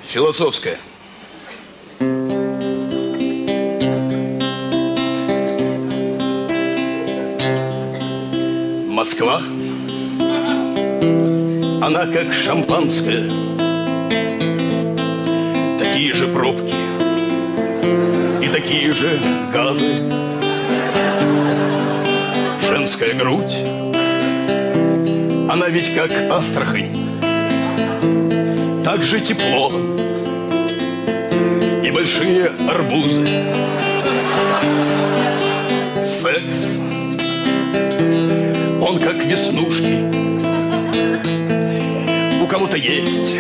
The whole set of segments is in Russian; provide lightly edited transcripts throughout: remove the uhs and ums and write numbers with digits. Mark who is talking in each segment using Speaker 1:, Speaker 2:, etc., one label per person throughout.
Speaker 1: Философская. Москва, она как шампанское. Такие же пробки и такие же газы. Женская грудь, она ведь как Астрахань. Так же тепло и большие арбузы. Секс, он как веснушки. У кого-то есть,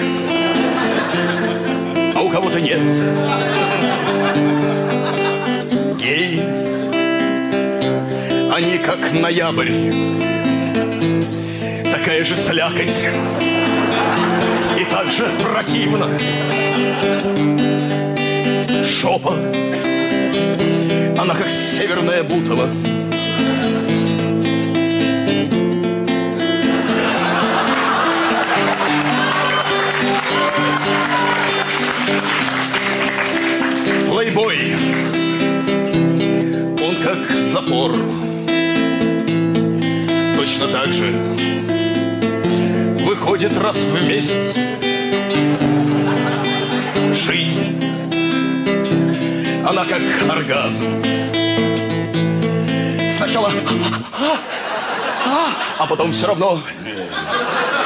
Speaker 1: а у кого-то нет. Геи, они как ноябрь. Такая же слякоть и так же противно. Шопа, она как северная Бутова. Плейбой, он как запор. Точно так же выходит раз в месяц. Жизнь, она как оргазм. Сначала, а потом все равно